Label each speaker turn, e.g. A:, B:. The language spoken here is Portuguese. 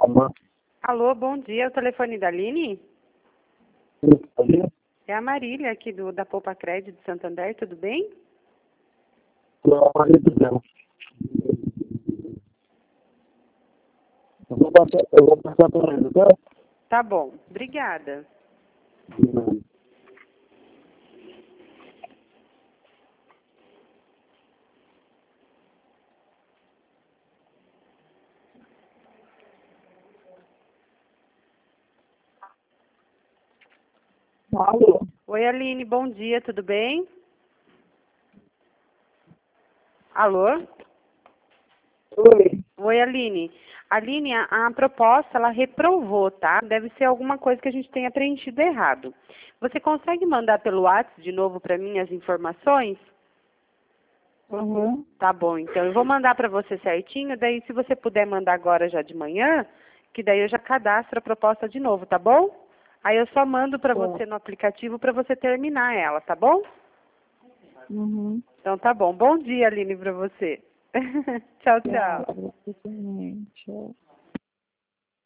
A: Alô?
B: Alô, bom dia. É o telefone da Aline?
A: Alô?
B: É a Marília aqui da Poupa Crédito de Santander, tudo bem?
A: Pelo amor de Deus. Eu vou passar por ele, tá?
B: Tá bom, obrigada.
A: Alô?
B: Oi, Aline, bom dia, tudo bem? Alô?
A: Oi.
B: Oi, Aline. Aline, a proposta, ela reprovou, tá? Deve ser alguma coisa que a gente tenha preenchido errado. Você consegue mandar pelo WhatsApp de novo para mim as informações?
A: Uhum.
B: Tá bom, então eu vou mandar para você certinho, daí se você puder mandar agora já de manhã, que daí eu já cadastro a proposta de novo, tá bom? Aí eu só mando para você no aplicativo para você terminar ela, tá bom?
A: Uhum.
B: Então tá bom. Bom dia, Aline, para você. Tchau, tchau.
A: Tchau. Tchau.